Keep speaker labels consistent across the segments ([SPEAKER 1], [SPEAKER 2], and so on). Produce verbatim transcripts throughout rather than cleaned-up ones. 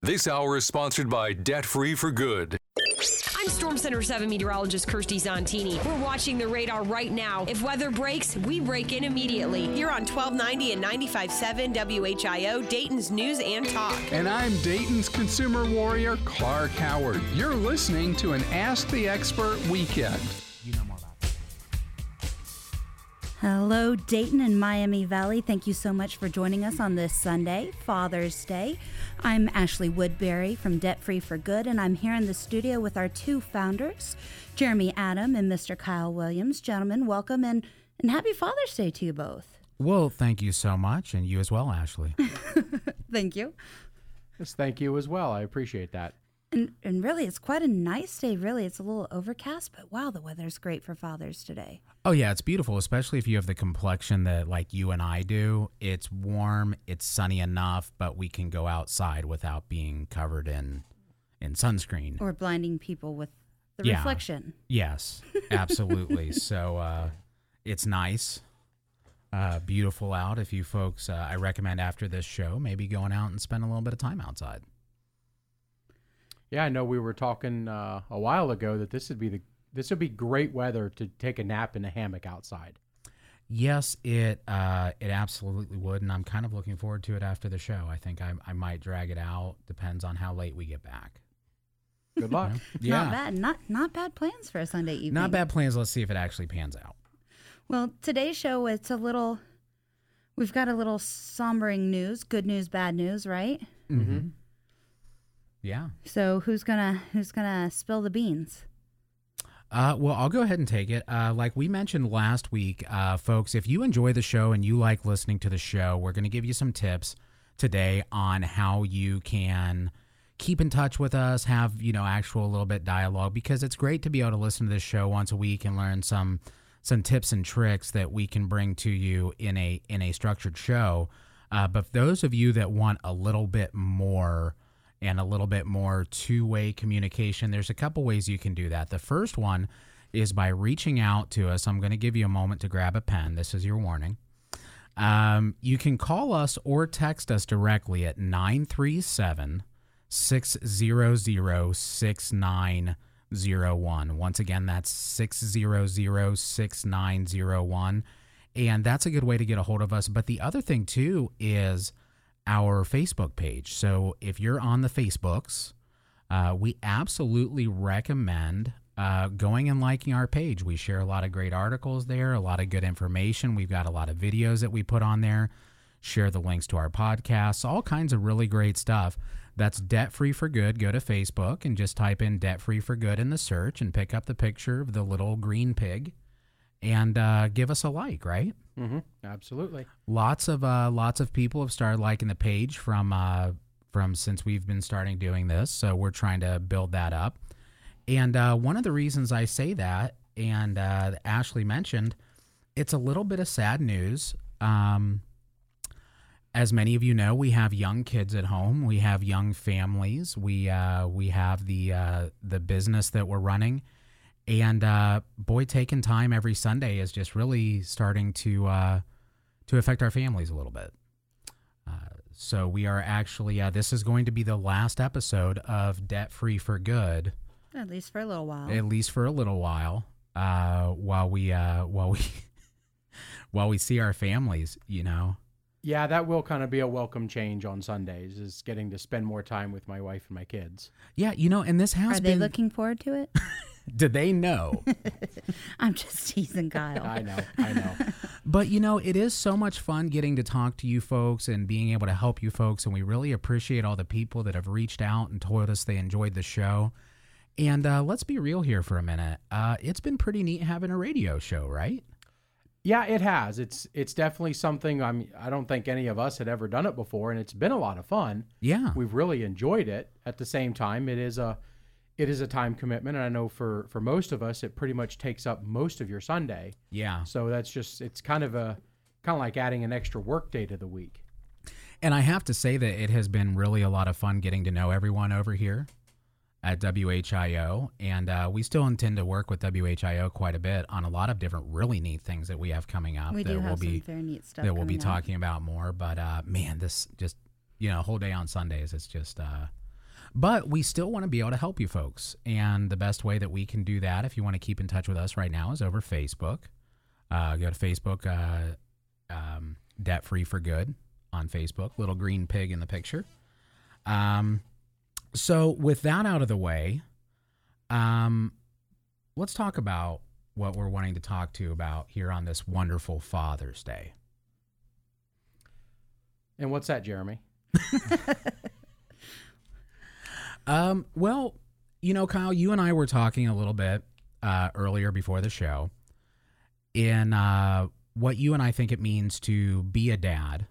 [SPEAKER 1] This hour is sponsored by Debt Free for Good.
[SPEAKER 2] I'm Storm Center seven meteorologist Kirsty Zontini. We're watching the radar right now. If weather breaks, we break in immediately. Here on twelve ninety and ninety-five point seven W H I O, Dayton's News and Talk.
[SPEAKER 3] And I'm Dayton's consumer warrior, Clark Howard. You're listening to an Ask the Expert weekend.
[SPEAKER 4] You know more about that.
[SPEAKER 5] Hello, Dayton and Miami Valley. Thank you so much for joining us on this Sunday, Father's Day. I'm Ashley Woodbury from Debt Free for Good, and I'm here in the studio with our two founders, Jeremy Adam and Mister Kyle Williams. Gentlemen, welcome and, and happy Father's Day to you both.
[SPEAKER 4] Well, thank you so much, and you as well, Ashley.
[SPEAKER 5] Thank you.
[SPEAKER 6] Yes, thank you as well. I appreciate that.
[SPEAKER 5] And, and really, it's quite a nice day, really. It's a little overcast, but wow, the weather's great for Father's today.
[SPEAKER 4] Oh, yeah, it's beautiful, especially if you have the complexion that like you and I do. It's warm, it's sunny enough, but we can go outside without being covered in in sunscreen.
[SPEAKER 5] Or blinding people with the
[SPEAKER 4] Yeah.
[SPEAKER 5] reflection.
[SPEAKER 4] Yes, absolutely. So uh, it's nice, uh, beautiful out. If you folks, uh, I recommend after this show, maybe going out and spend a little bit of time outside.
[SPEAKER 6] Yeah, I know we were talking uh, a while ago that this would be the this would be great weather to take a nap in a hammock outside.
[SPEAKER 4] Yes, it uh, it absolutely would, and I'm kind of looking forward to it after the show. I think I, I might drag it out. Depends on how late we get back.
[SPEAKER 6] Good luck.
[SPEAKER 4] Yeah,
[SPEAKER 5] Not bad. Not not bad plans for a Sunday evening.
[SPEAKER 4] not bad plans. Let's see if it actually pans out.
[SPEAKER 5] Well, today's show, it's a little, we've got a little sombering news, good news, bad news, right?
[SPEAKER 4] Mm-hmm. Yeah.
[SPEAKER 5] So who's gonna who's gonna spill the beans?
[SPEAKER 4] Uh, well, I'll go ahead and take it. Uh, like we mentioned last week, uh, folks, if you enjoy the show and you like listening to the show, we're going to give you some tips today on how you can keep in touch with us, have, you know, actual little bit dialogue, because it's great to be able to listen to this show once a week and learn some some tips and tricks that we can bring to you in a in a structured show. Uh, but for those of you that want a little bit more and a little bit more two-way communication, there's a couple ways you can do that. The first one is by reaching out to us. I'm going to give you a moment to grab a pen. This is your warning. Um, you can call us or text us directly at nine three seven, six hundred, six nine zero one. Once again, that's six hundred, six nine zero one. And that's a good way to get a hold of us. But the other thing, too, is our Facebook page. So if you're on the Facebooks, uh, we absolutely recommend uh, going and liking our page. We share a lot of great articles there, a lot of good information. We've got a lot of videos that we put on there, share the links to our podcasts, all kinds of really great stuff. That's Debt Free for Good. Go to Facebook and just type in Debt Free for Good in the search and pick up the picture of the little green pig and uh, give us a like, right?
[SPEAKER 6] Mm-hmm. Absolutely.
[SPEAKER 4] Lots of uh, lots of people have started liking the page from uh, from since we've been starting doing this. So we're trying to build that up. And uh, one of the reasons I say that, and uh, Ashley mentioned, it's a little bit of sad news. Um, as many of you know, we have young kids at home. We have young families. We uh, we have the uh, the business that we're running. And uh, boy, taking time every Sunday is just really starting to uh, to affect our families a little bit. Uh, so we are actually, uh, this is going to be the last episode of Debt Free for Good.
[SPEAKER 5] At least for a little while.
[SPEAKER 4] At least for a little while, uh, while we uh, while we while we see our families, you know.
[SPEAKER 6] Yeah, that will kind of be a welcome change on Sundays, is getting to spend more time with my wife and my kids.
[SPEAKER 4] Yeah, you know, and this has
[SPEAKER 5] Are they
[SPEAKER 4] been...
[SPEAKER 5] looking forward to it?
[SPEAKER 4] Do they know?
[SPEAKER 5] I'm just teasing Kyle.
[SPEAKER 6] I know, I know.
[SPEAKER 4] But, you know, it is so much fun getting to talk to you folks and being able to help you folks. And we really appreciate all the people that have reached out and told us they enjoyed the show. And uh, let's be real here for a minute. Uh, it's been pretty neat having a radio show, right?
[SPEAKER 6] Yeah, it has. It's it's definitely something. I mean, I don't think any of us had ever done it before, and it's been a lot of fun.
[SPEAKER 4] Yeah,
[SPEAKER 6] we've really enjoyed it. At the same time, it is a it is a time commitment, and I know for for most of us, it pretty much takes up most of your Sunday.
[SPEAKER 4] Yeah.
[SPEAKER 6] So that's just it's kind of a kind of like adding an extra work day to the week.
[SPEAKER 4] And I have to say that it has been really a lot of fun getting to know everyone over here at W H I O, and uh, we still intend to work with W H I O quite a bit on a lot of different really neat things that we have coming up.
[SPEAKER 5] We
[SPEAKER 4] that
[SPEAKER 5] do
[SPEAKER 4] we'll
[SPEAKER 5] have
[SPEAKER 4] be,
[SPEAKER 5] some very neat stuff
[SPEAKER 4] that we'll be
[SPEAKER 5] coming up.
[SPEAKER 4] talking about more. But uh, man, this just, you know, a whole day on Sundays, it's just uh, But we still want to be able to help you folks. And the best way that we can do that, if you want to keep in touch with us right now, is over Facebook. Uh, go to Facebook, uh, um, Debt Free for Good on Facebook, little green pig in the picture. Um, so with that out of the way, um, let's talk about what we're wanting to talk to you about here on this wonderful Father's Day.
[SPEAKER 6] And what's that, Jeremy?
[SPEAKER 4] um, well, you know, Kyle, you and I were talking a little bit uh, earlier before the show in uh, what you and I think it means to be a dad.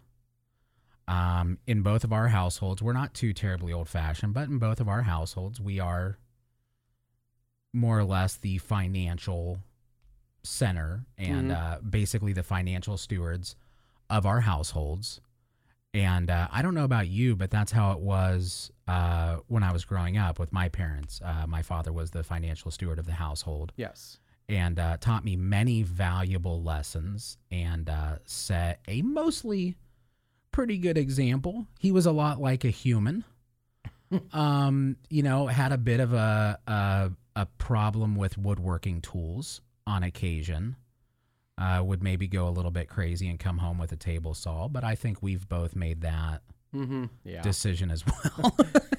[SPEAKER 4] Um, in both of our households, we're not too terribly old-fashioned, but in both of our households, we are more or less the financial center and
[SPEAKER 6] Mm-hmm.
[SPEAKER 4] uh, basically the financial stewards of our households. And uh, I don't know about you, but that's how it was uh, when I was growing up with my parents. Uh, my father was the financial steward of the household.
[SPEAKER 6] Yes.
[SPEAKER 4] And uh, taught me many valuable lessons and uh, set a mostly pretty good example. He was a lot like a human. um, you know, had a bit of a, a a problem with woodworking tools on occasion. Uh, would maybe go a little bit crazy and come home with a table saw, but I think we've both made that
[SPEAKER 6] Mm-hmm. Yeah.
[SPEAKER 4] decision as well.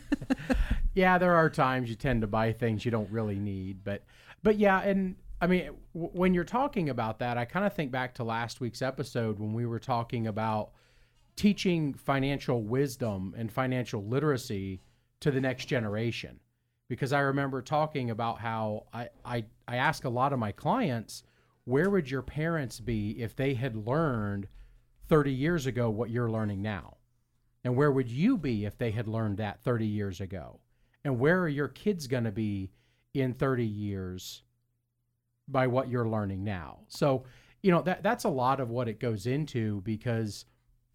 [SPEAKER 6] Yeah, there are times you tend to buy things you don't really need, but but yeah, and I mean, w- when you're talking about that, I kind of think back to last week's episode when we were talking about teaching financial wisdom and financial literacy to the next generation. Because I remember talking about how I, I, I ask a lot of my clients, where would your parents be if they had learned thirty years ago what you're learning now? And where would you be if they had learned that thirty years ago? And where are your kids going to be in thirty years by what you're learning now? So, you know, that that's a lot of what it goes into, because,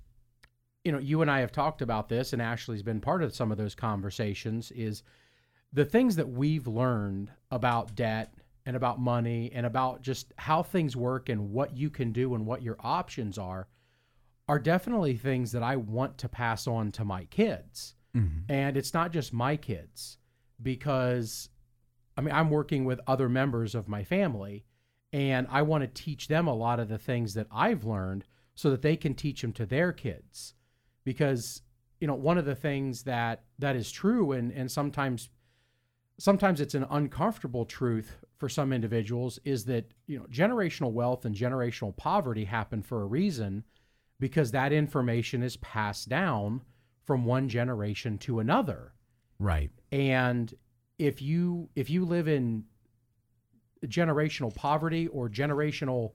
[SPEAKER 6] you know, you and I have talked about this, and Ashley's been part of some of those conversations, is the things that we've learned about debt and about money and about just how things work and what you can do and what your options are, are definitely things that I want to pass on to my kids.
[SPEAKER 4] Mm-hmm.
[SPEAKER 6] And it's not just my kids, because, I mean, I'm working with other members of my family, and I want to teach them a lot of the things that I've learned so that they can teach them to their kids. Because, you know, one of the things that that is true, and, and sometimes sometimes it's an uncomfortable truth for some individuals, is that, you know, generational wealth and generational poverty happen for a reason, because that information is passed down from one generation to another.
[SPEAKER 4] Right.
[SPEAKER 6] And if you if you live in generational poverty or generational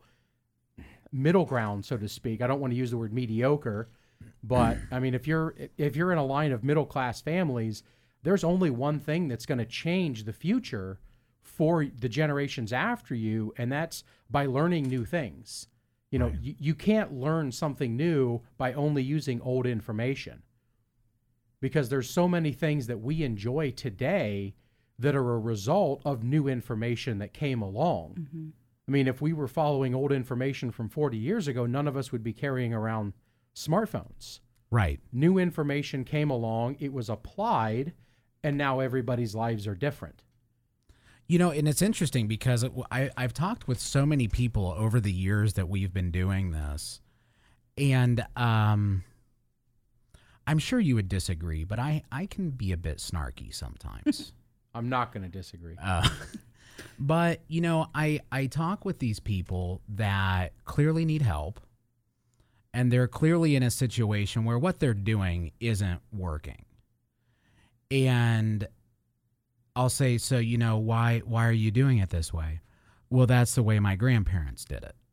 [SPEAKER 6] middle ground, so to speak, I don't want to use the word mediocre, but I mean, if you're if you're in a line of middle class families, there's only one thing that's going to change the future for the generations after you, and that's by learning new things. You know,
[SPEAKER 4] Right.
[SPEAKER 6] you, you can't learn something new by only using old information, because there's so many things that we enjoy today that are a result of new information that came along.
[SPEAKER 5] Mm-hmm.
[SPEAKER 6] I mean, if we were following old information from forty years ago, none of us would be carrying around smartphones.
[SPEAKER 4] Right.
[SPEAKER 6] New information came along, it was applied, and now everybody's lives are different.
[SPEAKER 4] You know, and it's interesting because it, I, I've talked with so many people over the years that we've been doing this, and um, I'm sure you would disagree, but I, I can be a bit snarky sometimes.
[SPEAKER 6] I'm not going to disagree.
[SPEAKER 4] uh, but, you know, I, I talk with these people that clearly need help, and they're clearly in a situation where what they're doing isn't working. And I'll say, so, you know, why why are you doing it this way? Well, that's the way my grandparents did it.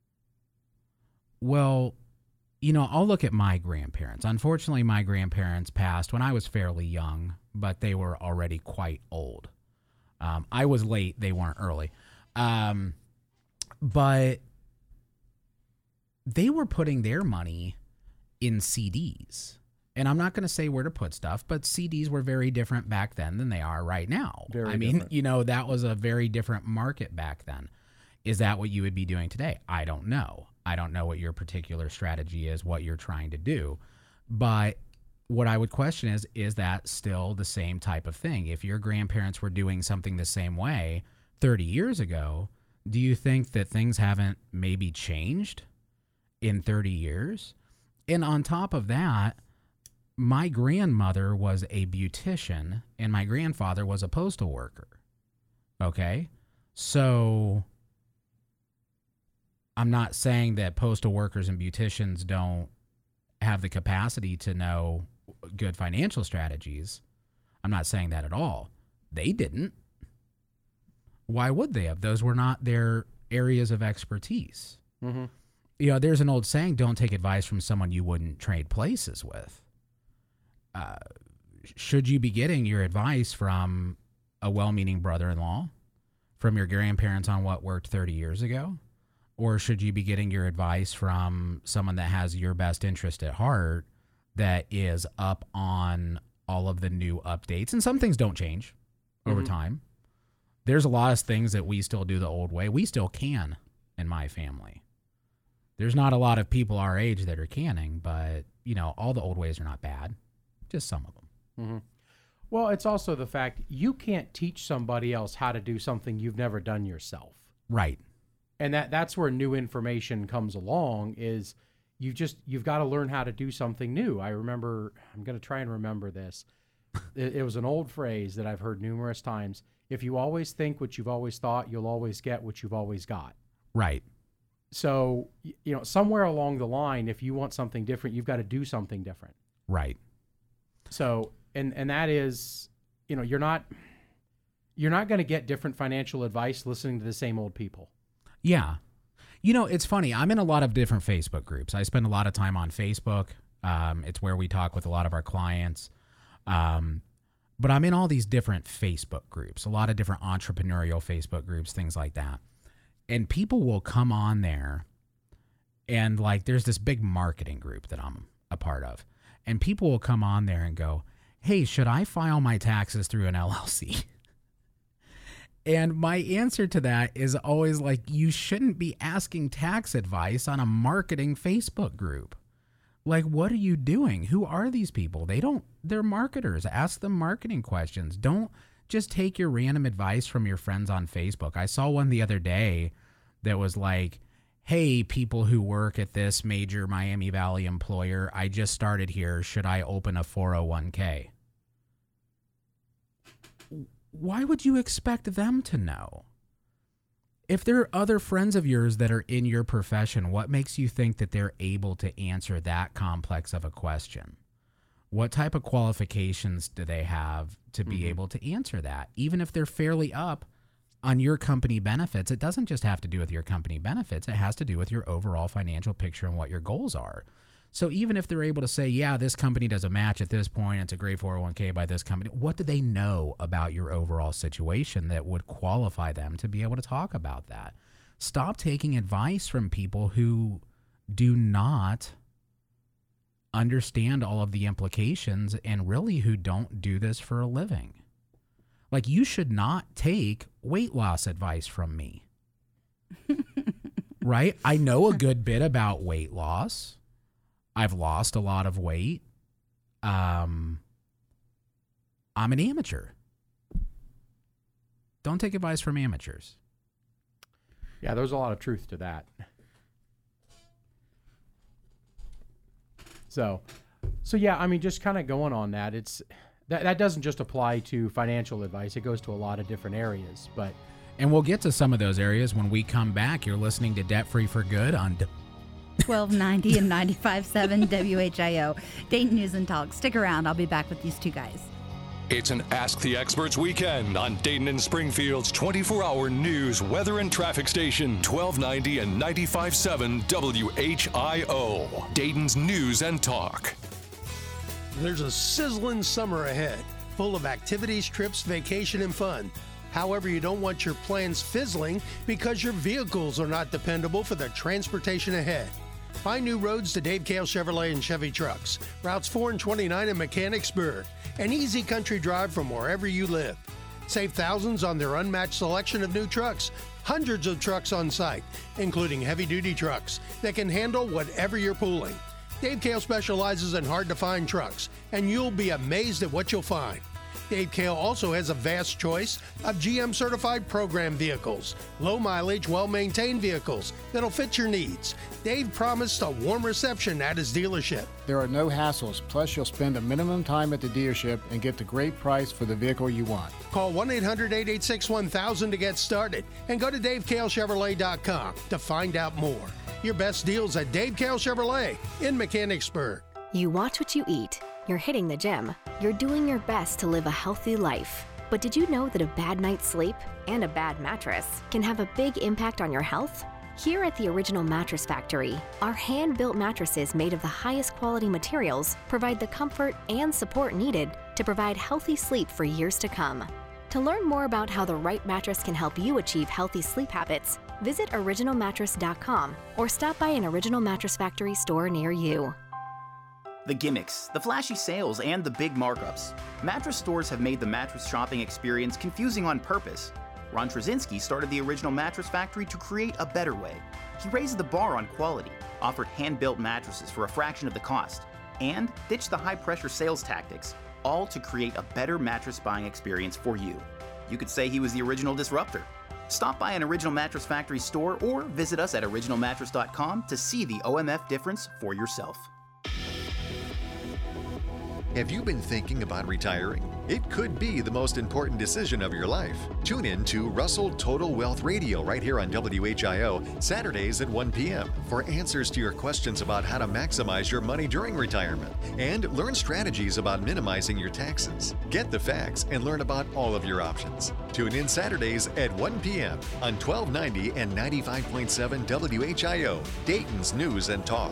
[SPEAKER 4] Well, you know, I'll look at my grandparents. Unfortunately, my grandparents passed when I was fairly young, but they were already quite old. Um, I was late. They weren't early. Um, but they were putting their money in C Ds. And I'm not going to say where to put stuff, but C Ds were very different back then than they are right now.
[SPEAKER 6] Very
[SPEAKER 4] I mean,
[SPEAKER 6] different.
[SPEAKER 4] you know, that was a very different market back then. Is that what you would be doing today? I don't know. I don't know what your particular strategy is, what you're trying to do. But what I would question is, is that still the same type of thing? If your grandparents were doing something the same way thirty years ago, do you think that things haven't maybe changed in thirty years? And on top of that, my grandmother was a beautician and my grandfather was a postal worker. Okay? So I'm not saying that postal workers and beauticians don't have the capacity to know good financial strategies. I'm not saying that at all. They didn't. Why would they have? Those were not their areas of expertise.
[SPEAKER 6] Mm-hmm.
[SPEAKER 4] You know, there's an old saying, don't take advice from someone you wouldn't trade places with. Uh, should you be getting your advice from a well-meaning brother-in-law, from your grandparents on what worked thirty years ago? Or should you be getting your advice from someone that has your best interest at heart, that is up on all of the new updates? And some things don't change over
[SPEAKER 6] Mm-hmm.
[SPEAKER 4] time. There's a lot of things that we still do the old way. We still can in my family. There's not a lot of people our age that are canning, but, you know, all the old ways are not bad. Just some of them.
[SPEAKER 6] Mm-hmm. Well, it's also the fact you can't teach somebody else how to do something you've never done yourself.
[SPEAKER 4] Right.
[SPEAKER 6] And that that's where new information comes along, is you just, you've got to learn how to do something new. I remember, I'm going to try and remember this. It, it was an old phrase that I've heard numerous times. If you always think what you've always thought, you'll always get what you've always got.
[SPEAKER 4] Right.
[SPEAKER 6] So, you know, somewhere along the line, if you want something different, you've got to do something different.
[SPEAKER 4] Right.
[SPEAKER 6] So, and, and that is, you know, you're not, you're not going to get different financial advice listening to the same old people.
[SPEAKER 4] Yeah. You know, it's funny. I'm in a lot of different Facebook groups. I spend a lot of time on Facebook. Um, it's where we talk with a lot of our clients. Um, but I'm in all these different Facebook groups, a lot of different entrepreneurial Facebook groups, things like that. And people will come on there and, like, there's this big marketing group that I'm a part of. And people will come on there and go, hey, should I file my taxes through an L L C? And my answer to that is always like, you shouldn't be asking tax advice on a marketing Facebook group. Like, what are you doing? Who are these people? They don't, they're marketers. Ask them marketing questions. Don't just take your random advice from your friends on Facebook. I saw one the other day that was like, hey, people who work at this major Miami Valley employer, I just started here. Should I open a four oh one k? Why would you expect them to know? If there are other friends of yours that are in your profession, what makes you think that they're able to answer that complex of a question? What type of qualifications do they have to be mm-hmm. able to answer that? Even if they're fairly up on your company benefits, it doesn't just have to do with your company benefits. It has to do with your overall financial picture and what your goals are. So even if they're able to say, yeah, this company does a match at this point, it's a great four oh one k by this company, what do they know about your overall situation that would qualify them to be able to talk about that? Stop taking advice from people who do not understand all of the implications and really who don't do this for a living. Like, you should not take weight loss advice from me. Right? I know a good bit about weight loss. I've lost a lot of weight. Um, I'm an amateur. Don't take advice from amateurs.
[SPEAKER 6] Yeah, there's a lot of truth to that. So, so yeah, I mean, just kind of going on that, it's that that doesn't just apply to financial advice. It goes to a lot of different areas, but
[SPEAKER 4] and we'll get to some of those areas when we come back. You're listening to Debt Free for Good on
[SPEAKER 5] twelve ninety and ninety-five point seven W H I O, Dayton News and Talk. Stick around. I'll be back with these two guys.
[SPEAKER 1] It's an Ask the Experts weekend on Dayton and Springfield's twenty-four hour news, weather, and traffic station, twelve ninety and ninety-five point seven W H I O, Dayton's News and Talk.
[SPEAKER 7] There's a sizzling summer ahead, full of activities, trips, vacation, and fun. However, you don't want your plans fizzling because your vehicles are not dependable for the transportation ahead. Find new roads to Dave Cale Chevrolet and Chevy trucks, routes four and twenty-nine in Mechanicsburg, an easy country drive from wherever you live. Save thousands on their unmatched selection of new trucks, hundreds of trucks on site, including heavy-duty trucks that can handle whatever you're pulling. Dave Kale specializes in hard-to-find trucks, and you'll be amazed at what you'll find. Dave Kale also has a vast choice of G M-certified program vehicles, low-mileage, well-maintained vehicles that'll fit your needs. Dave promised a warm reception at his dealership.
[SPEAKER 8] There are no hassles, plus you'll spend a minimum time at the dealership and get the great price for the vehicle you want.
[SPEAKER 7] Call one eight hundred, eight eight six, one thousand to get started, and go to dave kale chevrolet dot com to find out more. Your best deals at Dave Kale Chevrolet in Mechanicsburg.
[SPEAKER 9] You watch what you eat. You're hitting the gym. You're doing your best to live a healthy life. But did you know that a bad night's sleep and a bad mattress can have a big impact on your health? Here at the Original Mattress Factory, our hand-built mattresses made of the highest quality materials provide the comfort and support needed to provide healthy sleep for years to come. To learn more about how the right mattress can help you achieve healthy sleep habits, visit original mattress dot com or stop by an Original Mattress Factory store near you.
[SPEAKER 10] The gimmicks, the flashy sales, and the big markups. Mattress stores have made the mattress shopping experience confusing on purpose. Ron Trzcinski started the Original Mattress Factory to create a better way. He raised the bar on quality, offered hand-built mattresses for a fraction of the cost, and ditched the high-pressure sales tactics, all to create a better mattress buying experience for you. You could say he was the original disruptor. Stop by an Original Mattress Factory store or visit us at original mattress dot com to see the O M F difference for yourself.
[SPEAKER 11] Have you been thinking about retiring? It could be the most important decision of your life. Tune in to Russell Total Wealth Radio right here on W H I O, Saturdays at one p.m. for answers to your questions about how to maximize your money during retirement and learn strategies about minimizing your taxes. Get the facts and learn about all of your options. Tune in Saturdays at one p.m. on twelve ninety and ninety-five point seven W H I O, Dayton's News and Talk.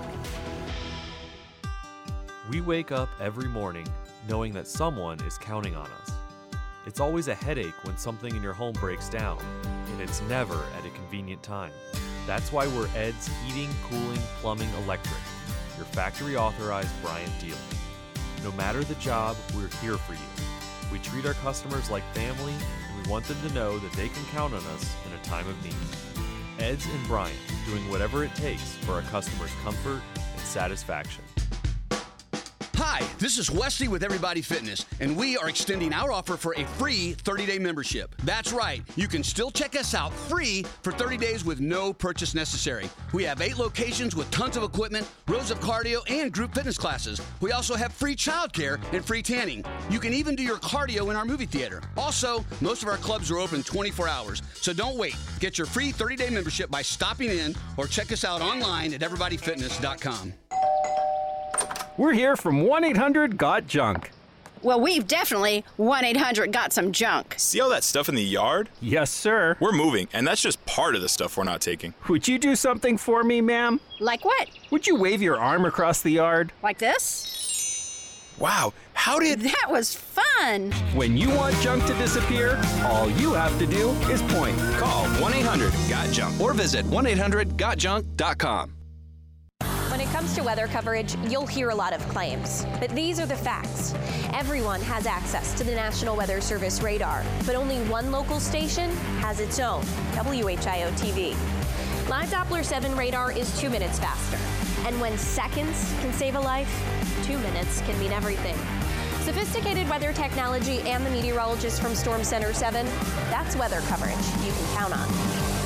[SPEAKER 12] We wake up every morning knowing that someone is counting on us. It's always a headache when something in your home breaks down, and it's never at a convenient time. That's why we're Ed's Heating, Cooling, Plumbing, Electric, your factory authorized Bryant dealer. No matter the job, we're here for you. We treat our customers like family, and we want them to know that they can count on us in a time of need. Ed's and Bryant, doing whatever it takes for our customers' comfort and satisfaction.
[SPEAKER 13] Hi, this is Wesley with Everybody Fitness, and we are extending our offer for a free thirty-day membership. That's right. You can still check us out free for thirty days with no purchase necessary. We have eight locations with tons of equipment, rows of cardio, and group fitness classes. We also have free childcare and free tanning. You can even do your cardio in our movie theater. Also, most of our clubs are open twenty-four hours, so don't wait. Get your free thirty-day membership by stopping in or check us out online at everybody fitness dot com.
[SPEAKER 14] We're here from one eight hundred got junk.
[SPEAKER 15] Well, we've definitely one eight hundred got some junk.
[SPEAKER 16] See all that stuff in the yard?
[SPEAKER 14] Yes, sir.
[SPEAKER 16] We're moving, and that's just part of the stuff we're not taking.
[SPEAKER 14] Would you do something for me, ma'am?
[SPEAKER 15] Like what?
[SPEAKER 14] Would you wave your arm across the yard?
[SPEAKER 15] Like this?
[SPEAKER 16] Wow, how did...
[SPEAKER 15] That was fun!
[SPEAKER 14] When you want junk to disappear, all you have to do is point.
[SPEAKER 17] Call one eight hundred got junk or visit one eight hundred got junk dot com.
[SPEAKER 18] When it comes to weather coverage, you'll hear a lot of claims, but these are the facts. Everyone has access to the National Weather Service radar, but only one local station has its own, W H I O T V. Live Doppler seven radar is two minutes faster, and when seconds can save a life, two minutes can mean everything. Sophisticated weather technology and the meteorologists from Storm Center seven, that's weather coverage you can count on.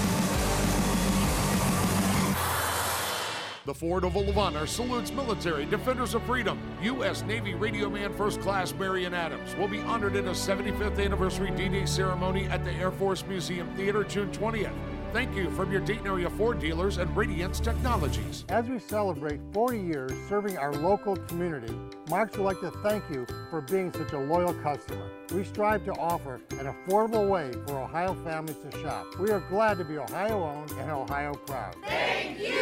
[SPEAKER 19] The Ford Oval of Honor salutes military defenders of freedom. U S Navy Radio Man First Class Marion Adams will be honored in a seventy-fifth anniversary D-Day ceremony at the Air Force Museum Theater June twentieth. Thank you from your Dayton area Ford dealers and Radiance Technologies.
[SPEAKER 20] As we celebrate forty years serving our local community, Marks would like to thank you for being such a loyal customer. We strive to offer an affordable way for Ohio families to shop. We are glad to be Ohio-owned and Ohio proud.
[SPEAKER 21] Thank you!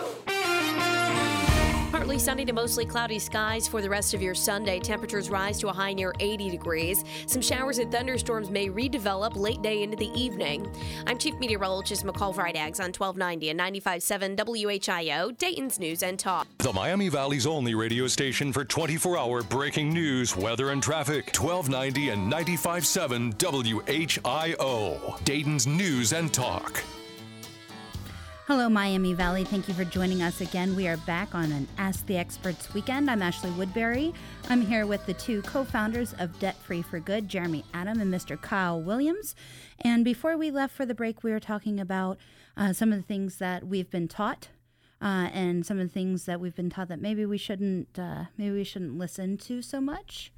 [SPEAKER 2] Partly sunny to mostly cloudy skies for the rest of your Sunday. Temperatures rise to a high near eighty degrees. Some showers and thunderstorms may redevelop late day into the evening. I'm Chief Meteorologist McCall Vrydaghs on twelve ninety and ninety-five point seven W H I O, Dayton's News and Talk.
[SPEAKER 1] The Miami Valley's only radio station for twenty-four hour breaking news, weather, and traffic. twelve ninety and ninety-five point seven W H I O, Dayton's News and Talk.
[SPEAKER 5] Hello, Miami Valley. Thank you for joining us again. We are back on an Ask the Experts weekend. I'm Ashley Woodbury. I'm here with the two co-founders of Debt Free for Good, Jeremy Adam and Mister Kyle Williams. And before we left for the break, we were talking about uh, some of the things that we've been taught uh, and some of the things that we've been taught that maybe we shouldn't, uh, maybe we shouldn't listen to so much.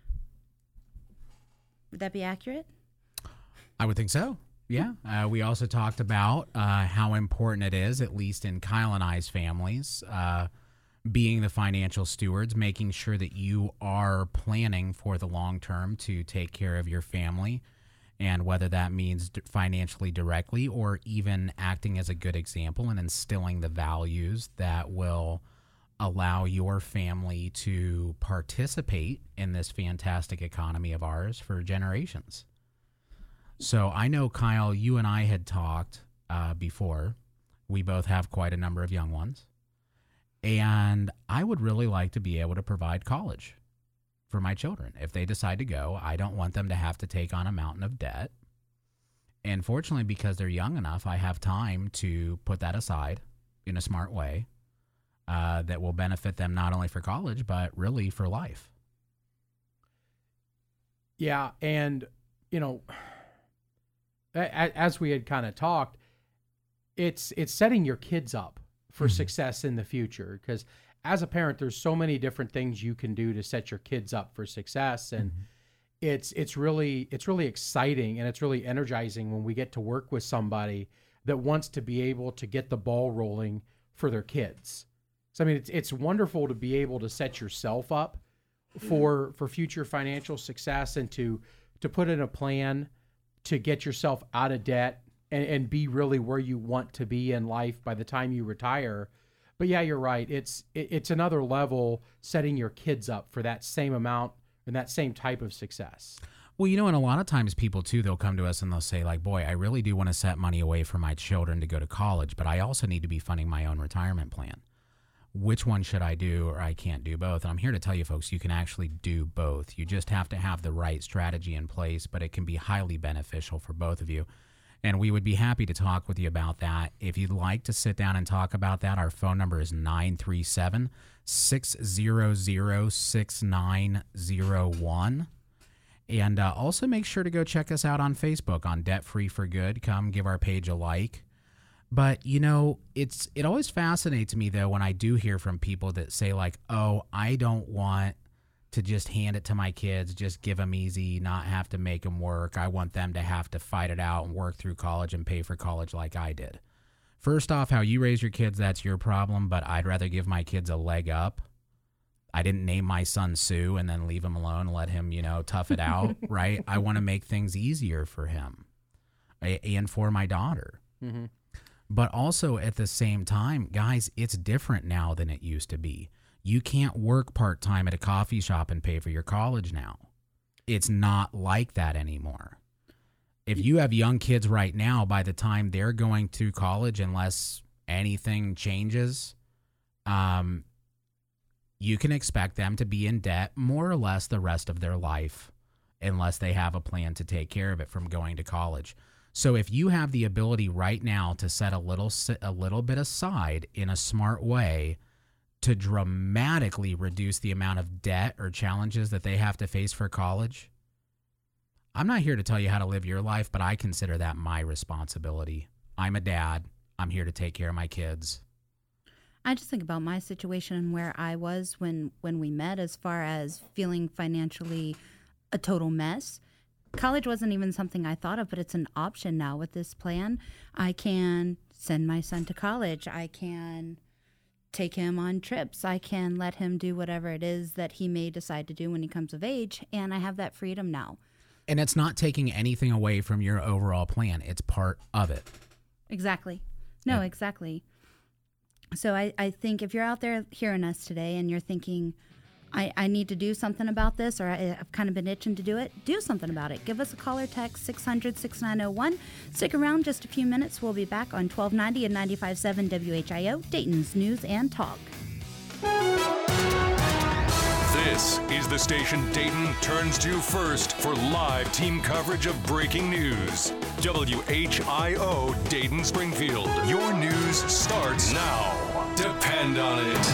[SPEAKER 5] Would that be accurate?
[SPEAKER 4] I would think so. Yeah. Uh, we also talked about uh, how important it is, at least in Kyle and I's families, uh, being the financial stewards, making sure that you are planning for the long term to take care of your family, and whether that means d- financially directly or even acting as a good example and instilling the values that will allow your family to participate in this fantastic economy of ours for generations. So I know, Kyle, you and I had talked uh, before. We both have quite a number of young ones. And I would really like to be able to provide college for my children. If they decide to go, I don't want them to have to take on a mountain of debt. And fortunately, because they're young enough, I have time to put that aside in a smart way uh, that will benefit them not only for college, but really for life.
[SPEAKER 6] Yeah, and, you know... as we had kind of talked, it's it's setting your kids up for mm-hmm. success in the future. Because as a parent, there's so many different things you can do to set your kids up for success, and mm-hmm. it's it's really it's really exciting and it's really energizing when we get to work with somebody that wants to be able to get the ball rolling for their kids. So I mean, it's it's wonderful to be able to set yourself up for mm-hmm. for future financial success and to to put in a plan to get yourself out of debt and, and be really where you want to be in life by the time you retire. But yeah, you're right. It's it, it's another level setting your kids up for that same amount and that same type of success.
[SPEAKER 4] Well, you know, and a lot of times people too, they'll come to us and they'll say like, boy, I really do want to set money away for my children to go to college, but I also need to be funding my own retirement plan. Which one should I do, or I can't do both? And I'm here to tell you folks, you can actually do both. You just have to have the right strategy in place, but it can be highly beneficial for both of you. And we would be happy to talk with you about that. If you'd like to sit down and talk about that, our phone number is nine three seven, six zero zero, six nine zero one. And uh, also make sure to go check us out on Facebook on Debt Free for Good. Come give our page a like. But, you know, it's it always fascinates me, though, when I do hear from people that say, like, oh, I don't want to just hand it to my kids, just give them easy, not have to make them work. I want them to have to fight it out and work through college and pay for college like I did. First off, how you raise your kids, that's your problem, but I'd rather give my kids a leg up. I didn't name my son Sue and then leave him alone and let him, you know, tough it out, right? I want to make things easier for him and for my daughter. Mm-hmm. But also at the same time, guys, it's different now than it used to be. You can't work part-time at a coffee shop and pay for your college now. It's not like that anymore. If you have young kids right now, by the time they're going to college, unless anything changes, um, you can expect them to be in debt more or less the rest of their life, unless they have a plan to take care of it from going to college. So if you have the ability right now to set a little a little bit aside in a smart way to dramatically reduce the amount of debt or challenges that they have to face for college, I'm not here to tell you how to live your life, but I consider that my responsibility. I'm a dad. I'm here to take care of my kids.
[SPEAKER 5] I just think about my situation and where I was when, when we met as far as feeling financially a total mess. College wasn't even something I thought of, but it's an option now with this plan. I can send my son to college. I can take him on trips. I can let him do whatever it is that he may decide to do when he comes of age, and I have that freedom now.
[SPEAKER 4] And it's not taking anything away from your overall plan. It's part of it.
[SPEAKER 5] Exactly. No,
[SPEAKER 4] Yeah.
[SPEAKER 5] exactly. So I, I think if you're out there hearing us today and you're thinking, I, I need to do something about this, or I, I've kind of been itching to do it, do something about it. Give us a call or text six hundred, six nine zero one. Stick around just a few minutes. We'll be back on twelve ninety and ninety-five point seven W H I O, Dayton's News and Talk.
[SPEAKER 1] This is the station Dayton turns to first for live team coverage of breaking news. W H I O Dayton Springfield. Your news starts now. Depend on it.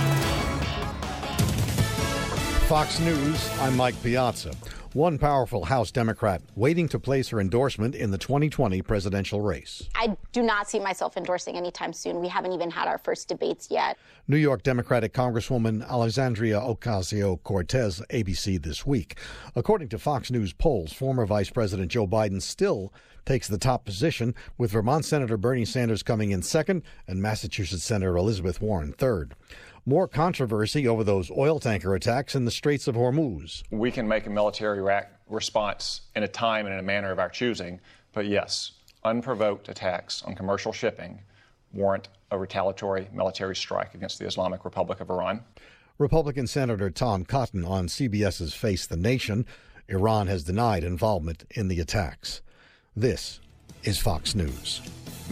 [SPEAKER 21] Fox News, I'm Mike Piazza. One powerful House Democrat waiting to place her endorsement in the twenty twenty presidential race.
[SPEAKER 22] I do not see myself endorsing anytime soon. We haven't even had our first debates yet.
[SPEAKER 21] New York Democratic Congresswoman Alexandria Ocasio-Cortez, A B C This Week. According to Fox News polls, former Vice President Joe Biden still takes the top position, with Vermont Senator Bernie Sanders coming in second and Massachusetts Senator Elizabeth Warren third. More controversy over those oil tanker attacks in the Straits of Hormuz.
[SPEAKER 23] We can make a military ra- response in a time and in a manner of our choosing, but yes, unprovoked attacks on commercial shipping warrant a retaliatory military strike against the Islamic Republic of Iran.
[SPEAKER 21] Republican Senator Tom Cotton on CBS's Face the Nation. Iran has denied involvement in the attacks. This is Fox News.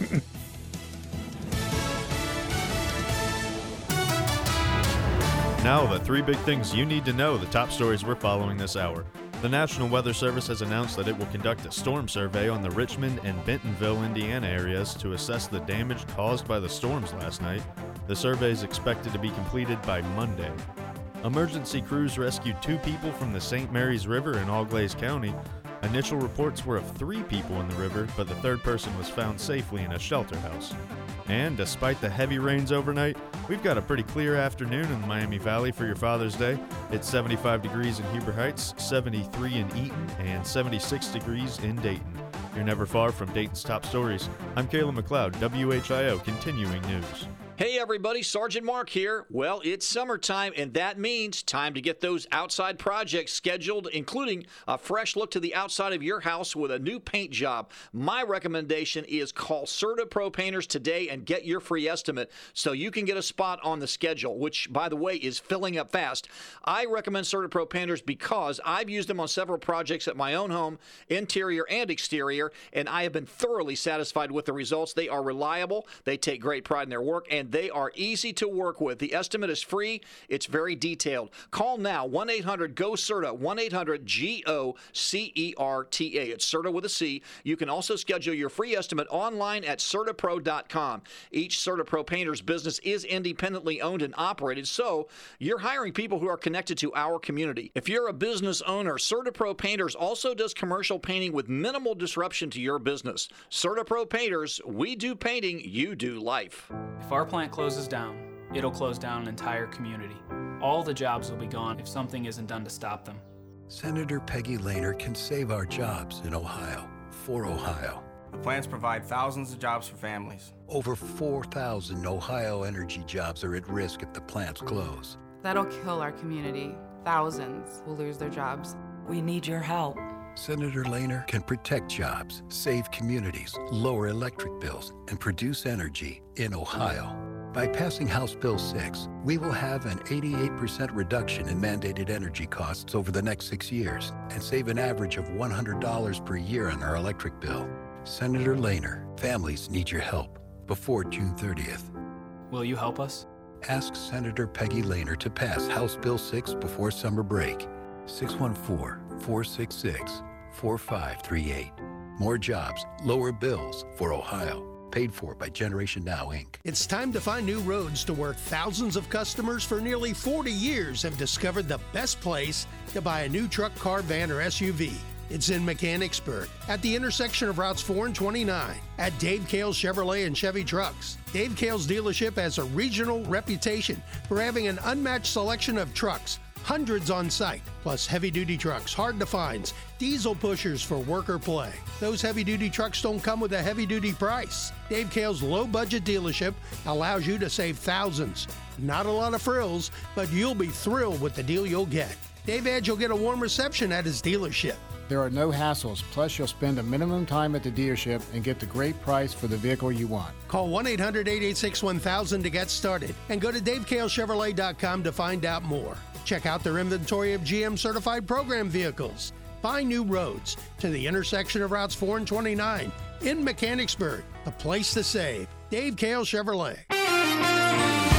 [SPEAKER 24] Now, the three big things you need to know, the top stories we're following this hour. The National Weather Service has announced that it will conduct a storm survey on the Richmond and Bentonville, Indiana areas to assess the damage caused by the storms last night. The survey is expected to be completed by Monday. Emergency crews rescued two people from the Saint Mary's River in Auglaize County. Initial reports were of three people in the river, but the third person was found safely in a shelter house. And despite the heavy rains overnight, we've got a pretty clear afternoon in the Miami Valley for your Father's Day. It's seventy-five degrees in Heber Heights, seventy-three in Eaton, and seventy-six degrees in Dayton. You're never far from Dayton's top stories. I'm Caleb McLeod, W H I O Continuing News.
[SPEAKER 25] Hey everybody, Sergeant Mark here. Well, it's summertime, and that means time to get those outside projects scheduled, including a fresh look to the outside of your house with a new paint job. My recommendation is call CertaPro Painters today and get your free estimate so you can get a spot on the schedule, which, by the way, is filling up fast. I recommend CertaPro Painters because I've used them on several projects at my own home, interior and exterior, and I have been thoroughly satisfied with the results. They are reliable, they take great pride in their work, and they are easy to work with. The estimate is free. It's very detailed. Call now, one eight hundred G O C E R T A, one eight hundred G O C E R T A. It's CERTA with a C. You can also schedule your free estimate online at CertaPro dot com. Each CertaPro Painters business is independently owned and operated, so you're hiring people who are connected to our community. If you're a business owner, CertaPro Painters also does commercial painting with minimal disruption to your business. CertaPro Painters, we do painting, you do life.
[SPEAKER 26] If our plant closes down, it'll close down an entire community. All the jobs will be gone if something isn't done to stop them.
[SPEAKER 27] Senator Peggy Lehner can save our jobs in Ohio, for Ohio.
[SPEAKER 28] The plants provide thousands of jobs for families.
[SPEAKER 27] Over four thousand Ohio energy jobs are at risk if the plants close.
[SPEAKER 29] That'll kill our community. Thousands will lose their jobs. We need your help.
[SPEAKER 27] Senator Lehner can protect jobs, save communities, lower electric bills, and produce energy in Ohio. By passing House Bill six, we will have an eighty-eight percent reduction in mandated energy costs over the next six years and save an average of one hundred dollars per year on our electric bill. Senator Lehner, families need your help before June thirtieth.
[SPEAKER 26] Will you help us?
[SPEAKER 27] Ask Senator Peggy Lehner to pass House Bill six before summer break. six one four, four six six, four five three eight. More jobs, lower bills for Ohio. Paid for by Generation Now, Incorporated.
[SPEAKER 7] It's time to find new roads to where thousands of customers for nearly forty years have discovered the best place to buy a new truck, car, van, or S U V. It's in Mechanicsburg, at the intersection of Routes four and twenty-nine, at Dave Kales Chevrolet and Chevy Trucks. Dave Kales dealership has a regional reputation for having an unmatched selection of trucks, hundreds on site, plus heavy-duty trucks, hard to find, diesel pushers for work or play. Those heavy-duty trucks don't come with a heavy-duty price. Dave Kales' low-budget dealership allows you to save thousands. Not a lot of frills, but you'll be thrilled with the deal you'll get. Dave adds you'll get a warm reception at his dealership.
[SPEAKER 8] There are no hassles, plus you'll spend a minimum time at the dealership and get the great price for the vehicle you want.
[SPEAKER 7] Call one eight hundred, eight eight six, one thousand to get started and go to dave kales chevrolet dot com to find out more. Check out their inventory of G M-certified program vehicles. Find new roads to the intersection of Routes four and twenty-nine in Mechanicsburg, the place to save. Dave Kales Chevrolet.
[SPEAKER 30] For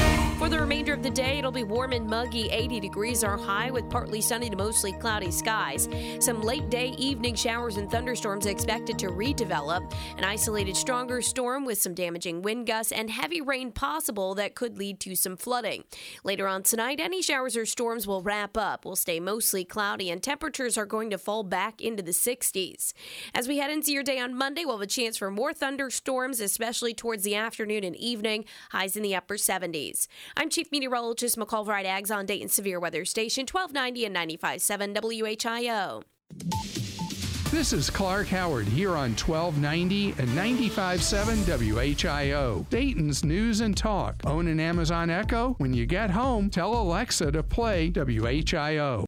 [SPEAKER 3] For the remainder of the day, it'll be warm and muggy. eighty degrees are high with partly sunny to mostly cloudy skies. Some late day evening showers and thunderstorms expected to redevelop. An isolated stronger storm with some damaging wind gusts and heavy rain possible that could lead to some flooding. Later on tonight, any showers or storms will wrap up. Will stay mostly cloudy and temperatures are going to fall back into the sixties. As we head into your day on Monday, we'll have a chance for more thunderstorms, especially towards the afternoon and evening. Highs in the upper seventies. I'm Chief Meteorologist McCall Wright Aggs on Dayton Severe Weather Station, twelve ninety and ninety-five point seven W H I O.
[SPEAKER 9] This is Clark Howard here on twelve ninety and ninety-five point seven W H I O. Dayton's News and Talk. Own an Amazon Echo? When you get home, tell Alexa to play W H I O.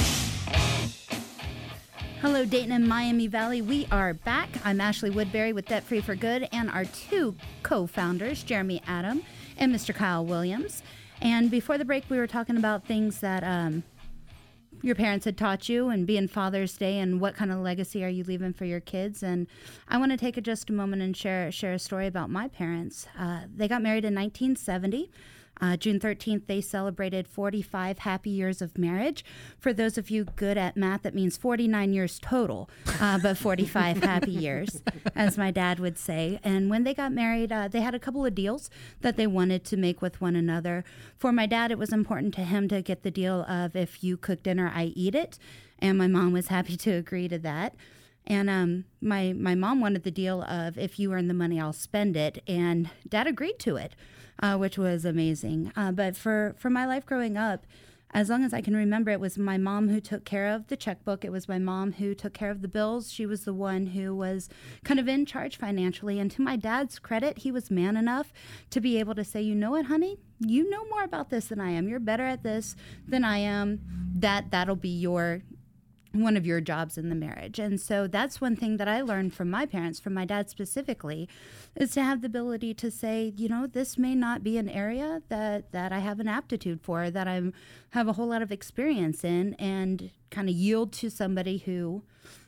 [SPEAKER 5] Hello, Dayton and Miami Valley. We are back. I'm Ashley Woodbury with Debt Free for Good and our two co-founders, Jeremy Adam and Mister Kyle Williams. And before the break, we were talking about things that um, your parents had taught you and being Father's Day and what kind of legacy are you leaving for your kids. And I want to take just a moment and share, share a story about my parents. Uh, they got married in nineteen seventy. Uh, June thirteenth, they celebrated forty-five happy years of marriage. For those of you good at math, that means forty-nine years total, uh, but forty-five happy years, as my dad would say. And when they got married, uh, they had a couple of deals that they wanted to make with one another. For my dad, it was important to him to get the deal of if you cook dinner, I eat it. And my mom was happy to agree to that. And um, my, my mom wanted the deal of if you earn the money, I'll spend it. And Dad agreed to it. Uh, which was amazing. Uh, but for, for my life growing up, as long as I can remember, it was my mom who took care of the checkbook. It was my mom who took care of the bills. She was the one who was kind of in charge financially. And to my dad's credit, he was man enough to be able to say, you know what, honey, you know more about this than I am. You're better at this than I am. That, that'll be your one of your jobs in the marriage. And so that's one thing that I learned from my parents, from my dad specifically, is to have the ability to say, you know, this may not be an area that, that I have an aptitude for, that I have a whole lot of experience in, and kind of yield to somebody who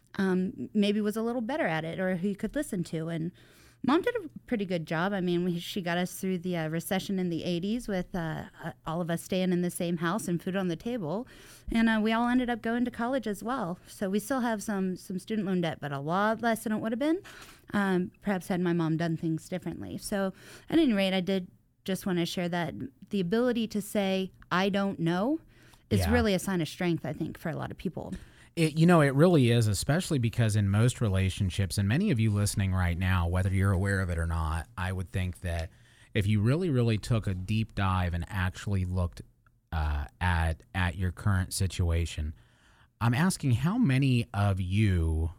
[SPEAKER 5] um, maybe was a little better at it or who you could listen to. And Mom did a pretty good job. I mean, we, she got us through the uh, recession in the eighties with uh, uh, all of us staying in the same house and food on the table. And uh, we all ended up going to college as well. So we still have some some student loan debt, but a lot less than it would have been, um, perhaps had my mom done things differently. So at any rate, I did just want to share that the ability to say, I don't know, is
[SPEAKER 4] Yeah.
[SPEAKER 5] really a sign of strength, I think, for a lot of people.
[SPEAKER 4] It, you know, it really is, especially because in most relationships, and many of you listening right now, whether you're aware of it or not, I would think that if you really, really took a deep dive and actually looked uh, at at your current situation, I'm asking how many of you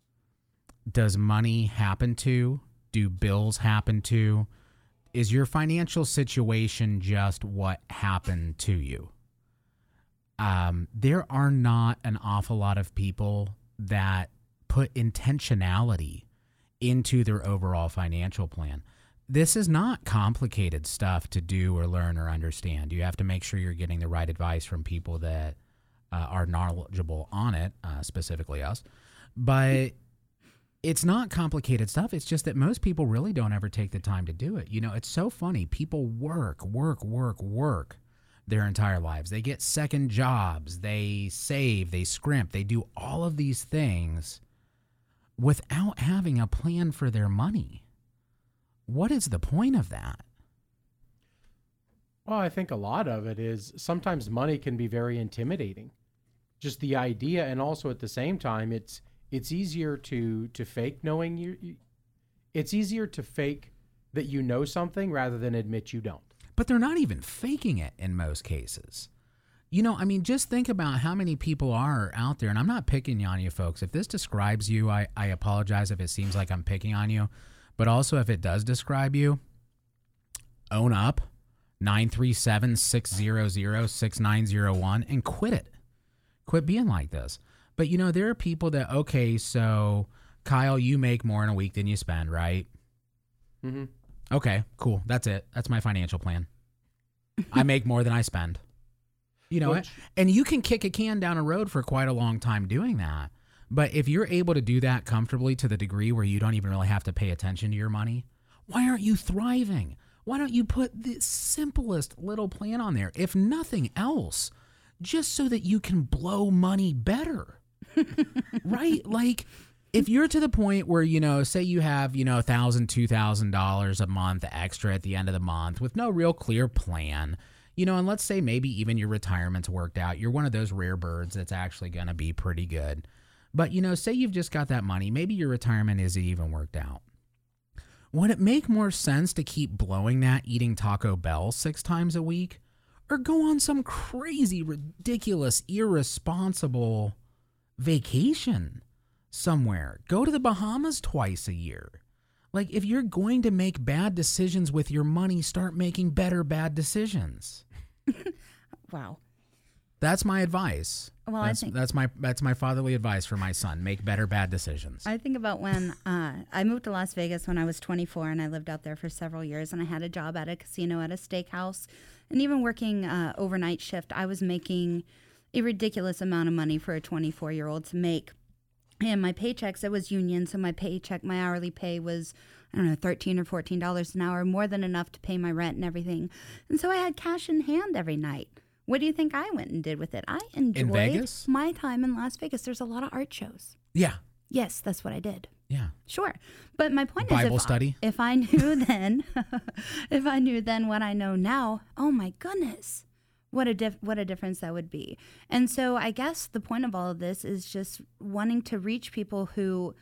[SPEAKER 4] does money happen to? Do bills happen to? Is your financial situation just what happened to you? Um, there are not an awful lot of people that put intentionality into their overall financial plan. This is not complicated stuff to do or learn or understand. You have to make sure you're getting the right advice from people that uh, are knowledgeable on it, uh, specifically us. But it's not complicated stuff. It's just that most people really don't ever take the time to do it. You know, it's so funny. People work, work, work, work their entire lives. They get second jobs, they save, they scrimp, they do all of these things without having a plan for their money. What is the point of that?
[SPEAKER 6] Well, I think a lot of it is sometimes money can be very intimidating. Just the idea, and also at the same time, it's it's easier to to fake knowing you, you it's easier to fake that you know something rather than admit you don't.
[SPEAKER 4] But they're not even faking it in most cases. You know, I mean, just think about how many people are out there, and I'm not picking on you folks. If this describes you, I, I apologize if it seems like I'm picking on you. But also, if it does describe you, own up, nine three seven, six zero zero, six nine zero one, and quit it. Quit being like this. But, you know, there are people that, okay, so, Kyle, you make more in a week than you spend, right?
[SPEAKER 6] Mm-hmm.
[SPEAKER 4] Okay, cool. That's it. That's my financial plan. I make more than I spend. You know,
[SPEAKER 6] Which,
[SPEAKER 4] and you can kick a can down a road for quite a long time doing that. But if you're able to do that comfortably to the degree where you don't even really have to pay attention to your money, why aren't you thriving? Why don't you put the simplest little plan on there, if nothing else, just so that you can blow money better, right? Like, if you're to the point where, you know, say you have, you know, one thousand dollars, two thousand dollars a month extra at the end of the month with no real clear plan, you know, and let's say maybe even your retirement's worked out. You're one of those rare birds that's actually going to be pretty good. But, you know, say you've just got that money. Maybe your retirement isn't even worked out. Would it make more sense to keep blowing that eating Taco Bell six times a week? Or go on some crazy, ridiculous, irresponsible vacation somewhere? Go to the Bahamas twice a year. Like, if you're going to make bad decisions with your money, start making better bad decisions.
[SPEAKER 5] Wow.
[SPEAKER 4] That's my advice.
[SPEAKER 5] Well,
[SPEAKER 4] that's,
[SPEAKER 5] I think
[SPEAKER 4] that's my that's my fatherly advice for my son. Make better bad decisions.
[SPEAKER 5] I think about when uh, I moved to Las Vegas when I was twenty-four, and I lived out there for several years, and I had a job at a casino, at a steakhouse, and even working uh, overnight shift, I was making a ridiculous amount of money for a twenty-four-year-old to make. And my paychecks, it was union, so my paycheck, my hourly pay was, I don't know, thirteen or fourteen dollars an hour, more than enough to pay my rent and everything. And so I had cash in hand every night. What do you think I went and did with it? I enjoyed
[SPEAKER 4] Vegas?
[SPEAKER 5] my time in Las Vegas. There's a lot of art shows.
[SPEAKER 4] Yeah.
[SPEAKER 5] Yes, that's what I did.
[SPEAKER 4] Yeah.
[SPEAKER 5] Sure. But my point
[SPEAKER 4] Bible
[SPEAKER 5] is, if
[SPEAKER 4] study?
[SPEAKER 5] I, if I knew then, if I knew then what I know now, oh my goodness, what a dif- what a difference that would be. And so I guess the point of all of this is just wanting to reach people who,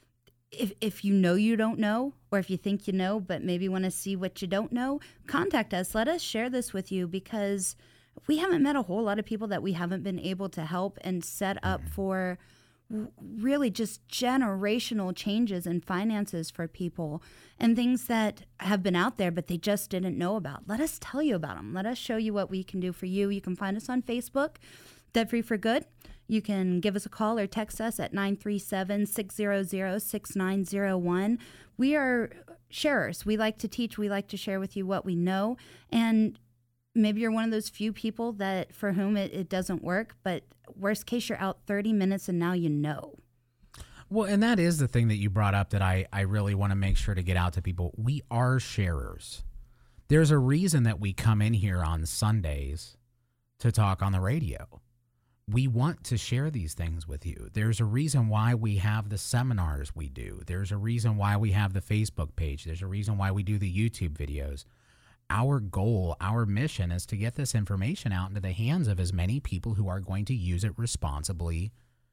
[SPEAKER 5] if if you know you don't know, or if you think you know, but maybe want to see what you don't know, contact us. Let us share this with you, because we haven't met a whole lot of people that we haven't been able to help and set up for really just generational changes in finances for people, and things that have been out there but they just didn't know about. Let us tell you about them. Let us show you what we can do for you. You can find us on Facebook, Debt Free for Good. You can give us a call or text us at nine three seven, six zero zero, six nine zero one. We are sharers. We like to teach. We like to share with you what we know. And maybe you're one of those few people that for whom it, it doesn't work, but worst case, you're out thirty minutes and now you know.
[SPEAKER 4] Well, and that is the thing that you brought up that I, I really want to make sure to get out to people. We are sharers. There's a reason that we come in here on Sundays to talk on the radio. We want to share these things with you. There's a reason why we have the seminars we do. There's a reason why we have the Facebook page. There's a reason why we do the YouTube videos. Our goal, our mission is to get this information out into the hands of as many people who are going to use it responsibly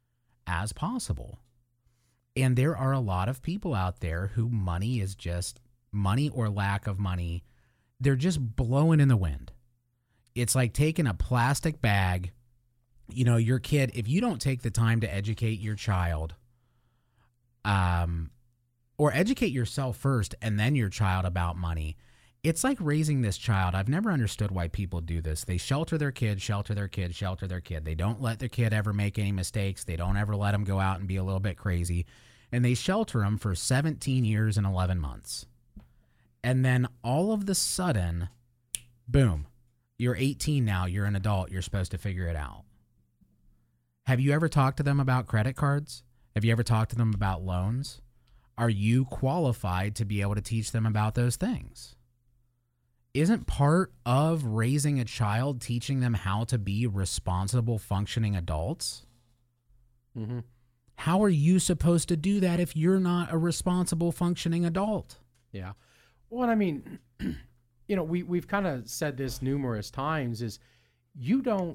[SPEAKER 4] as possible. And there are a lot of people out there who money is just, money or lack of money, they're just blowing in the wind. It's like taking a plastic bag, you know, your kid, if you don't take the time to educate your child, um, or educate yourself first and then your child about money, it's like raising this child. I've never understood why people do this. They shelter their kid, shelter their kid, shelter their kid. They don't let their kid ever make any mistakes. They don't ever let them go out and be a little bit crazy. And they shelter them for seventeen years and eleven months. And then all of the sudden, boom, you're eighteen now. You're an adult. You're supposed to figure it out. Have you ever talked to them about credit cards? Have you ever talked to them about loans? Are you qualified to be able to teach them about those things? Isn't part of raising a child teaching them how to be responsible, functioning adults?
[SPEAKER 6] Mm-hmm.
[SPEAKER 4] How are you supposed to do that if you're not a responsible, functioning adult?
[SPEAKER 6] Yeah. Well, I mean, you know, we, we've kind of said this numerous times, is you don't,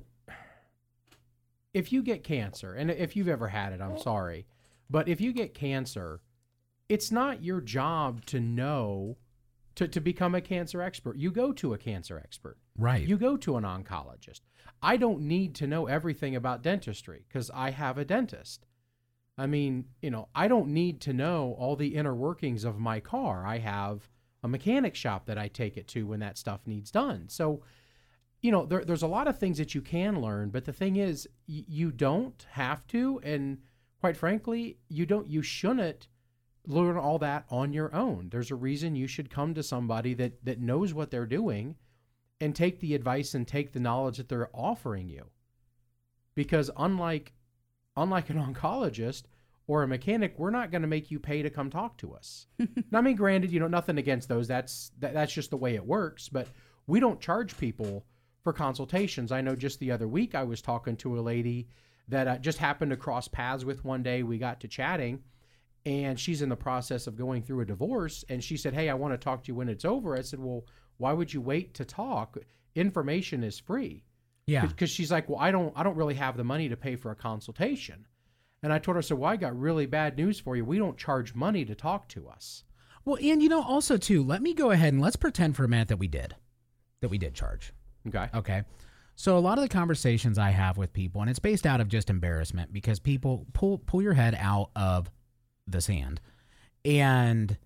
[SPEAKER 6] if you get cancer, and if you've ever had it, I'm sorry, but if you get cancer, it's not your job to know To, to become a cancer expert. You go to a cancer expert.
[SPEAKER 4] Right.
[SPEAKER 6] You go to an oncologist. I don't need to know everything about dentistry because I have a dentist. I mean, you know, I don't need to know all the inner workings of my car. I have a mechanic shop that I take it to when that stuff needs done. So, you know, there, there's a lot of things that you can learn, but the thing is, y- you don't have to, and quite frankly, you don't, you shouldn't learn all that on your own. There's a reason you should come to somebody that, that knows what they're doing and take the advice and take the knowledge that they're offering you. Because unlike, unlike an oncologist or a mechanic, we're not going to make you pay to come talk to us. Now, I mean, granted, you know, nothing against those. That's that, that's just the way it works. But we don't charge people for consultations. I know just the other week I was talking to a lady that I just happened to cross paths with one day. We got to chatting, and she's in the process of going through a divorce. And she said, hey, I want to talk to you when it's over. I said, well, why would you wait to talk? Information is free.
[SPEAKER 4] Yeah.
[SPEAKER 6] Because she's like, well, I don't, I don't really have the money to pay for a consultation. And I told her, so well, I got really bad news for you. We don't charge money to talk to us.
[SPEAKER 4] Well, and you know, also too, let me go ahead and let's pretend for a minute that we did, that we did charge.
[SPEAKER 6] Okay.
[SPEAKER 4] Okay. So a lot of the conversations I have with people, and it's based out of just embarrassment, because people pull pull your head out of the sand and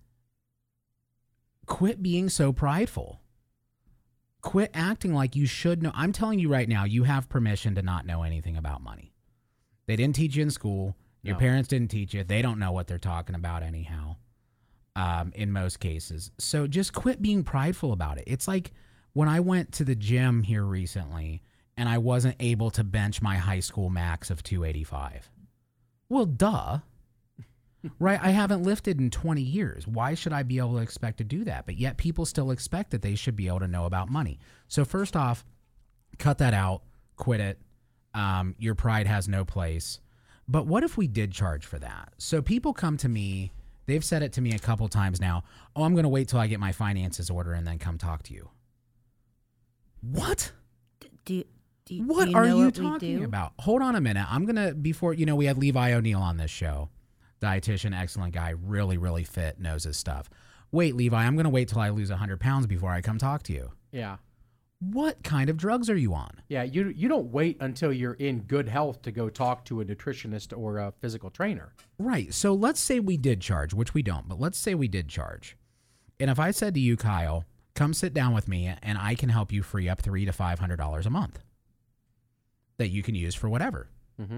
[SPEAKER 4] quit being so prideful. Quit acting like you should know. I'm telling you right now, you have permission to not know anything about money. They didn't teach you in school. Your
[SPEAKER 6] No.
[SPEAKER 4] parents didn't teach you. They don't know what they're talking about anyhow, um, in most cases. So just quit being prideful about it. It's like when I went to the gym here recently and I wasn't able to bench my high school max of two eighty-five. Well, duh. Right? I haven't lifted in twenty years. Why should I be able to expect to do that? But yet people still expect that they should be able to know about money. So first off, cut that out. Quit it. Um, your pride has no place. But what if we did charge for that? So people come to me, they've said it to me a couple times now, oh, I'm going to wait till I get my finances order and then come talk to you. What?
[SPEAKER 5] Do you, do you,
[SPEAKER 4] What
[SPEAKER 5] do you
[SPEAKER 4] are
[SPEAKER 5] know
[SPEAKER 4] you
[SPEAKER 5] what we
[SPEAKER 4] talking
[SPEAKER 5] do?
[SPEAKER 4] about? Hold on a minute. I'm going to, before, you know, we had Levi O'Neill on this show, dietitian, excellent guy, really, really fit, knows his stuff. Wait, Levi, I'm going to wait till I lose one hundred pounds before I come talk to you.
[SPEAKER 6] Yeah.
[SPEAKER 4] What kind of drugs are you on?
[SPEAKER 6] Yeah, you you don't wait until you're in good health to go talk to a nutritionist or a physical trainer.
[SPEAKER 4] Right. So let's say we did charge, which we don't, but let's say we did charge. And if I said to you, Kyle, come sit down with me and I can help you free up three to five hundred dollars a month that you can use for whatever.
[SPEAKER 6] Mm-hmm.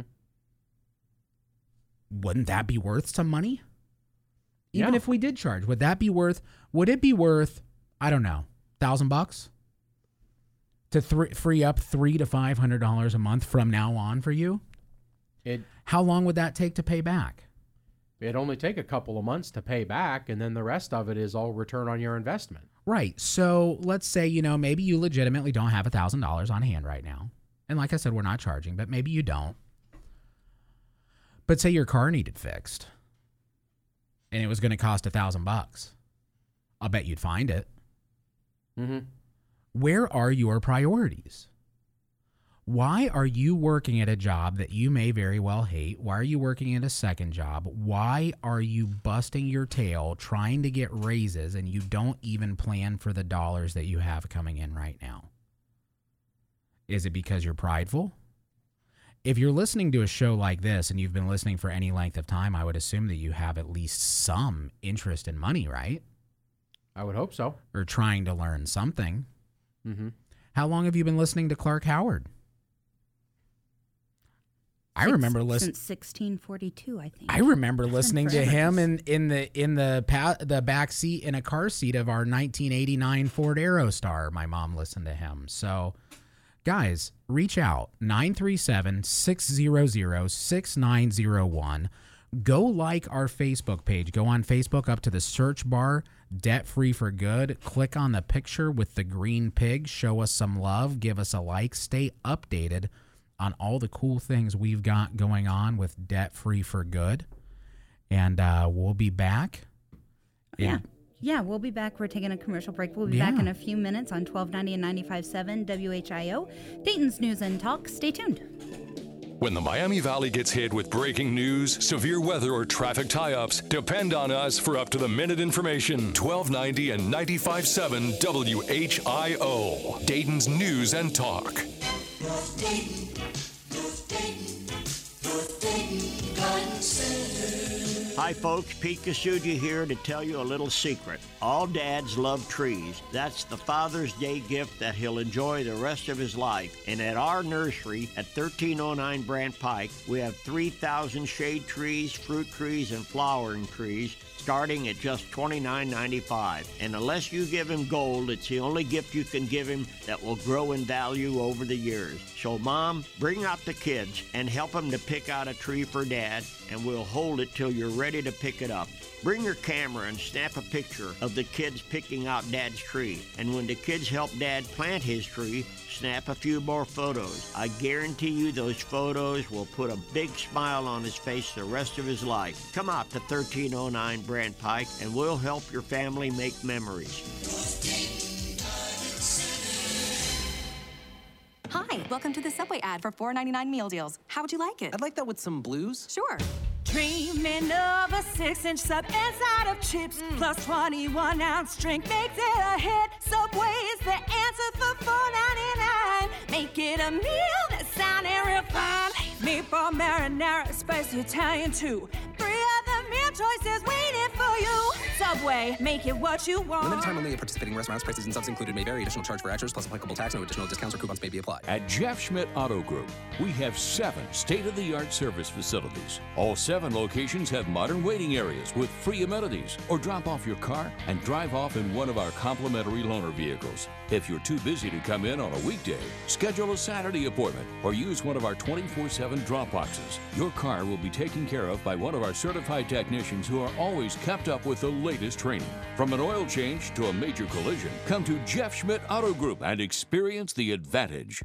[SPEAKER 4] Wouldn't that be worth some money? Even
[SPEAKER 6] Yeah.
[SPEAKER 4] if we did charge, would that be worth, would it be worth, I don't know, thousand bucks to th- free up three to five hundred dollars a month from now on for you?
[SPEAKER 6] It
[SPEAKER 4] How long would that take to pay back?
[SPEAKER 6] It'd only take a couple of months to pay back, and then the rest of it is all return on your investment.
[SPEAKER 4] Right. So let's say, you know, maybe you legitimately don't have one thousand dollars on hand right now. And like I said, we're not charging, but maybe you don't. But say your car needed fixed and it was going to cost a thousand bucks. I'll bet you'd find it.
[SPEAKER 6] Mm-hmm.
[SPEAKER 4] Where are your priorities? Why are you working at a job that you may very well hate? Why are you working at a second job? Why are you busting your tail trying to get raises and you don't even plan for the dollars that you have coming in right now? Is it because you're prideful? If you're listening to a show like this and you've been listening for any length of time, I would assume that you have at least some interest in money, right?
[SPEAKER 6] I would hope so.
[SPEAKER 4] Or trying to learn something.
[SPEAKER 6] Mm-hmm.
[SPEAKER 4] How long have you been listening to Clark Howard? I
[SPEAKER 5] Six-
[SPEAKER 4] remember listening
[SPEAKER 5] since sixteen forty-two, I think.
[SPEAKER 4] I remember
[SPEAKER 5] It's been
[SPEAKER 4] listening to
[SPEAKER 5] forever.
[SPEAKER 4] him in, in the in the pa- the back seat in a car seat of our nineteen eighty-nine Ford Aerostar. My mom listened to him. So, guys, reach out nine three seven, six hundred, six nine zero one. Go like our Facebook page. Go on Facebook up to the search bar, Debt Free for Good. Click on the picture with the green pig. Show us some love. Give us a like. Stay updated on all the cool things we've got going on with Debt Free for Good. And uh, we'll be back.
[SPEAKER 5] Yeah.
[SPEAKER 4] in-
[SPEAKER 5] Yeah, we'll be back. We're taking a commercial break. We'll be
[SPEAKER 4] Yeah.
[SPEAKER 5] back in a few minutes on twelve ninety and ninety-five point seven W H I O. Dayton's News and Talk. Stay tuned.
[SPEAKER 1] When the Miami Valley gets hit with breaking news, severe weather, or traffic tie-ups, depend on us for up-to-the-minute information. twelve ninety and ninety-five point seven W H I O. Dayton's News and Talk.
[SPEAKER 10] Hi folks, Pete Kasuja here to tell you a little secret. All dads love trees. That's the Father's Day gift that he'll enjoy the rest of his life. And at our nursery at thirteen oh nine Brant Pike, we have three thousand shade trees, fruit trees, and flowering trees, starting at just twenty-nine ninety-five. And unless you give him gold, it's the only gift you can give him that will grow in value over the years. So Mom, bring out the kids and help them to pick out a tree for Dad and we'll hold it till you're ready to pick it up. Bring your camera and snap a picture of the kids picking out Dad's tree. And when the kids help Dad plant his tree, snap a few more photos. I guarantee you those photos will put a big smile on his face the rest of his life. Come out to thirteen oh nine Brand Pike and we'll help your family make memories.
[SPEAKER 11] Hi, welcome to the Subway ad for four ninety-nine meal deals. How would you like it?
[SPEAKER 12] I'd like that with some blues.
[SPEAKER 11] Sure.
[SPEAKER 13] Dreaming of a six-inch sub inside of chips, mm. plus twenty-one ounce drink makes it a hit. Subway is the answer for four ninety-nine. Make it a meal that's sound and refined. Meatball marinara, spicy Italian too. Three other meal choices waiting for you. Subway, make it what you want.
[SPEAKER 12] Limited time only at participating restaurants. Prices and subs included may vary. Additional charge for extras plus applicable tax. No additional discounts or coupons may be applied.
[SPEAKER 14] At Jeff Schmidt Auto Group, we have seven state-of-the-art service facilities. All seven locations have modern waiting areas with free amenities. Or drop off your car and drive off in one of our complimentary loaner vehicles. If you're too busy to come in on a weekday, schedule a Saturday appointment or use one of our twenty-four seven drop boxes. Your car will be taken care of by one of our certified technicians who are always kept up with the latest training. From an oil change to a major collision, come to Jeff Schmidt Auto Group and experience the advantage.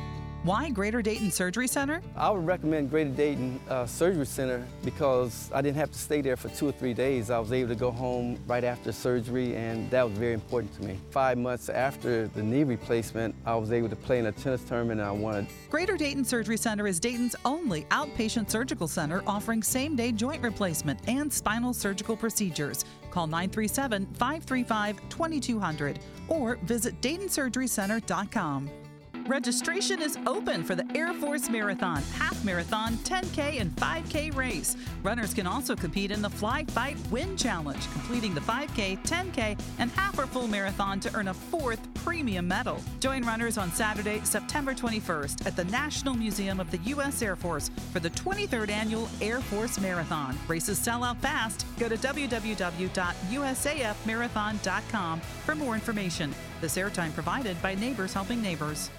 [SPEAKER 15] Why Greater Dayton Surgery Center?
[SPEAKER 16] I would recommend Greater Dayton uh, Surgery Center because I didn't have to stay there for two or three days. I was able to go home right after surgery, and that was very important to me. Five months after the knee replacement, I was able to play in a tennis tournament I won.
[SPEAKER 15] Greater Dayton Surgery Center is Dayton's only outpatient surgical center offering same-day joint replacement and spinal surgical procedures. Call nine three seven, five three five, two two zero zero or visit dayton surgery center dot com. Registration is open for the Air Force Marathon, Half Marathon, ten K, and five K race. Runners can also compete in the Fly, Fight, Win Challenge, completing the five K, ten K, and half or full marathon to earn a fourth premium medal. Join runners on Saturday, September twenty-first at the National Museum of the U S Air Force for the twenty-third Annual Air Force Marathon. Races sell out fast. Go to w w w dot u s a f marathon dot com for more information. This airtime provided by Neighbors Helping Neighbors.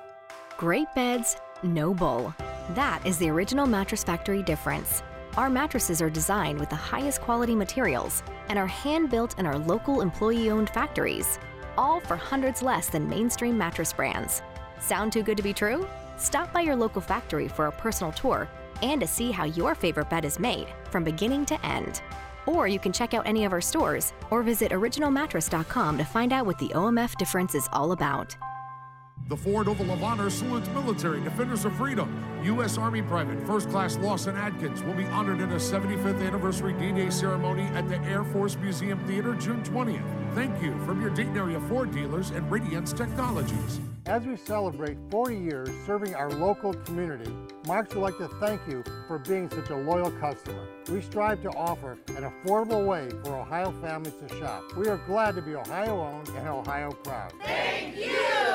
[SPEAKER 17] Great beds, no bull. That is the Original Mattress Factory difference. Our mattresses are designed with the highest quality materials and are hand-built in our local employee-owned factories, all for hundreds less than mainstream mattress brands. Sound too good to be true? Stop by your local factory for a personal tour and to see how your favorite bed is made from beginning to end. Or you can check out any of our stores or visit original mattress dot com to find out what the O M F difference is all about.
[SPEAKER 18] The Ford Oval of Honor salutes military defenders of freedom. U S Army Private First Class Lawson Adkins will be honored in a seventy-fifth anniversary D-Day ceremony at the Air Force Museum Theater June twentieth. Thank you from your Dayton area Ford dealers and Radiance Technologies.
[SPEAKER 20] As we celebrate forty years serving our local community, Marks would like to thank you for being such a loyal customer. We strive to offer an affordable way for Ohio families to shop. We are glad to be Ohio-owned and Ohio-proud.
[SPEAKER 13] Thank you!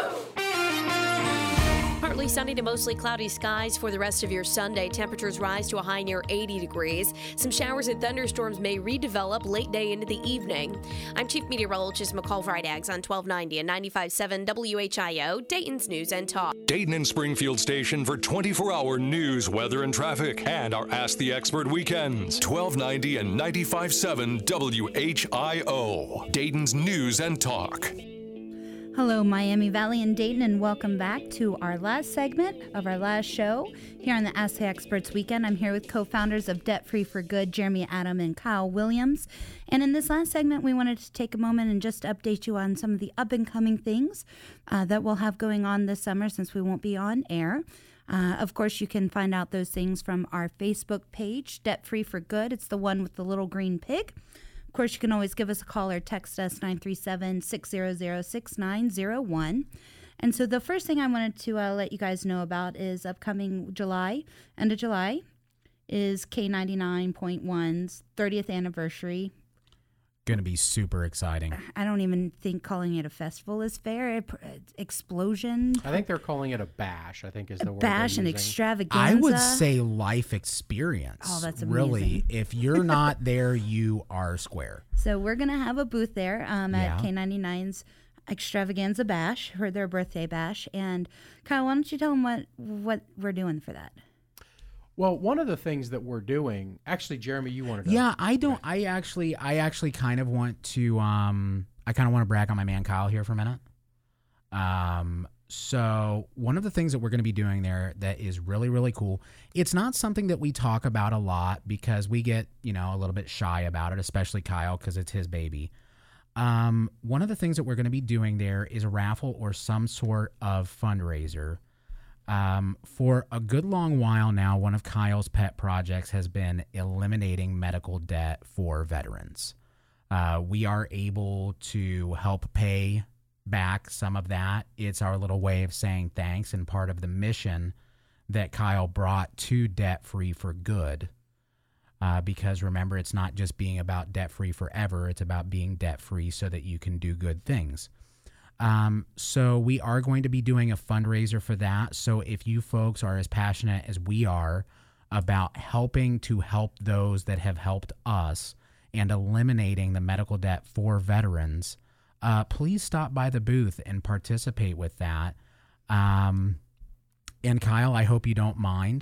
[SPEAKER 3] Partly sunny to mostly cloudy skies for the rest of your Sunday. Temperatures rise to a high near eighty degrees. Some showers and thunderstorms may redevelop late day into the evening. I'm Chief Meteorologist McCall Vrydaghs on twelve ninety and ninety-five point seven W H I O, Dayton's News and Talk.
[SPEAKER 1] Dayton and Springfield station for twenty-four hour news, weather, and traffic, and our Ask the Expert weekends. twelve ninety and ninety-five point seven W H I O, Dayton's News and Talk.
[SPEAKER 5] Hello, Miami Valley and Dayton, and welcome back to our last segment of our last show here on the Ask the Experts weekend. I'm here with co-founders of Debt Free for Good, Jeremy Adam and Kyle Williams. And in this last segment, we wanted to take a moment and just update you on some of the up-and-coming things uh, that we'll have going on this summer since we won't be on air. Uh, of course, you can find out those things from our Facebook page, Debt Free for Good. It's the one with the little green pig. Of course, you can always give us a call or text us nine three seven, six zero zero, six nine zero one. And so the first thing I wanted to uh, let you guys know about is upcoming July, end of July, is K ninety-nine point one's thirtieth anniversary.
[SPEAKER 4] Going to be super exciting.
[SPEAKER 5] I don't even think calling it a festival is fair. It, explosion.
[SPEAKER 6] I think they're calling it a bash, I think is the word.
[SPEAKER 5] Bash and extravaganza.
[SPEAKER 4] I would say life experience.
[SPEAKER 5] Oh, that's amazing.
[SPEAKER 4] Really, if you're not there, you are square.
[SPEAKER 5] So we're going to have a booth there um, at
[SPEAKER 4] Yeah.
[SPEAKER 5] K ninety-nine's Extravaganza Bash for their birthday bash. And Kyle, why don't you tell them what, what we're doing for that?
[SPEAKER 6] Well, one of the things that we're doing, actually, Jeremy, you wanted to.
[SPEAKER 4] Yeah, I don't, I actually, I actually kind of want to, um, I kind of want to brag on my man Kyle here for a minute. Um, so one of the things that we're going to be doing there that is really, really cool, it's not something that we talk about a lot because we get, you know, a little bit shy about it, especially Kyle, because it's his baby. Um, one of the things that we're going to be doing there is a raffle or some sort of fundraiser. Um, for a good long while now, one of Kyle's pet projects has been eliminating medical debt for veterans. Uh, we are able to help pay back some of that. It's our little way of saying thanks and part of the mission that Kyle brought to Debt Free for Good. Uh, because remember, it's not just being about debt free forever. It's about being debt free so that you can do good things. Um, so we are going to be doing a fundraiser for that. So if you folks are as passionate as we are about helping to help those that have helped us and eliminating the medical debt for veterans, uh, please stop by the booth and participate with that. Um, and Kyle, I hope you don't mind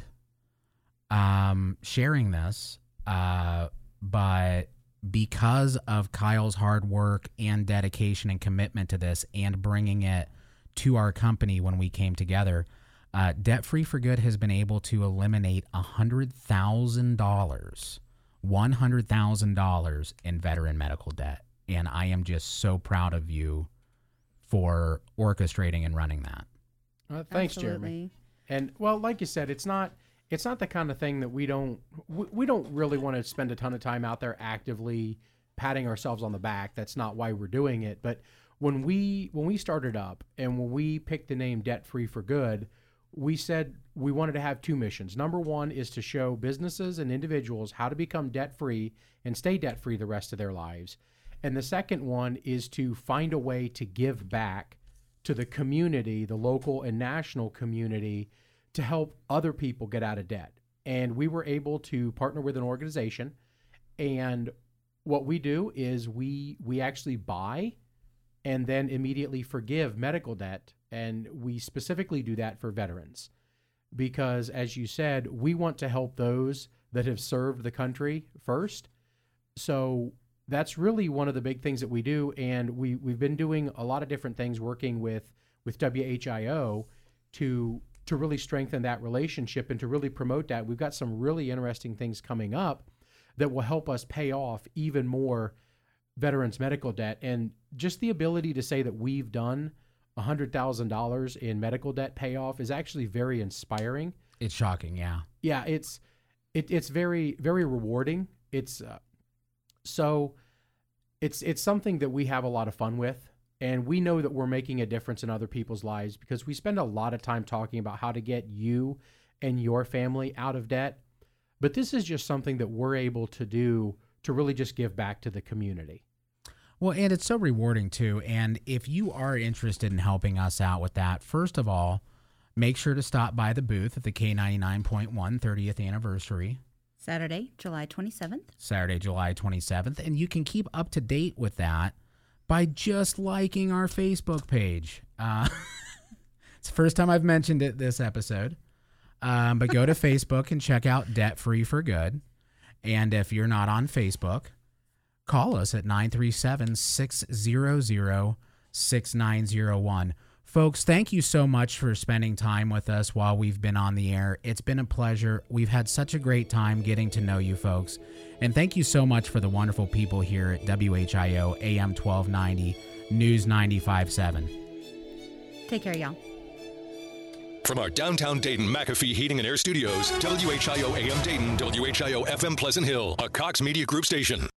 [SPEAKER 4] um, sharing this, uh, but because of Kyle's hard work and dedication and commitment to this and bringing it to our company when we came together, uh, Debt Free for Good has been able to eliminate one hundred thousand dollars, one hundred thousand dollars in veteran medical debt. And I am just so proud of you for orchestrating and running that.
[SPEAKER 6] Uh, thanks,
[SPEAKER 5] Absolutely.
[SPEAKER 6] Jeremy. And, well, like you said, it's not... It's not the kind of thing that we don't we, we don't really want to spend a ton of time out there actively patting ourselves on the back. That's not why we're doing it. But when we when we started up and when we picked the name Debt Free for Good, we said we wanted to have two missions. Number one is to show businesses and individuals how to become debt free and stay debt free the rest of their lives. And the second one is to find a way to give back to the community, the local and national community, to help other people get out of debt. And we were able to partner with an organization. And what we do is we we actually buy and then immediately forgive medical debt. And we specifically do that for veterans. Because as you said, we want to help those that have served the country first. So that's really one of the big things that we do. And we, we've been doing a lot of different things working with, with W H I O to to really strengthen that relationship and to really promote that. We've got some really interesting things coming up that will help us pay off even more veterans' medical debt. And just the ability to say that we've done one hundred thousand dollars in medical debt payoff is actually very inspiring.
[SPEAKER 4] It's shocking, yeah.
[SPEAKER 6] Yeah, it's it, it's very, very rewarding. It's uh, so it's it's something that we have a lot of fun with. And we know that we're making a difference in other people's lives because we spend a lot of time talking about how to get you and your family out of debt. But this is just something that we're able to do to really just give back to the community.
[SPEAKER 4] Well, and it's so rewarding too. And if you are interested in helping us out with that, first of all, make sure to stop by the booth at the K ninety-nine point one thirtieth anniversary.
[SPEAKER 5] Saturday, July twenty-seventh.
[SPEAKER 4] Saturday, July twenty-seventh. And you can keep up to date with that by just liking our Facebook page. Uh, it's the first time I've mentioned it this episode. Um, but go to Facebook and check out Debt Free for Good. And if you're not on Facebook, call us at nine three seven, six hundred, six nine zero one. Folks, thank you so much for spending time with us while we've been on the air. It's been a pleasure. We've had such a great time getting to know you folks. And thank you so much for the wonderful people here at W H I O A M twelve ninety, News ninety-five point seven.
[SPEAKER 5] Take care, y'all.
[SPEAKER 1] From our downtown Dayton McAfee Heating and Air Studios, W H I O A M Dayton, W H I O F M Pleasant Hill, a Cox Media Group station.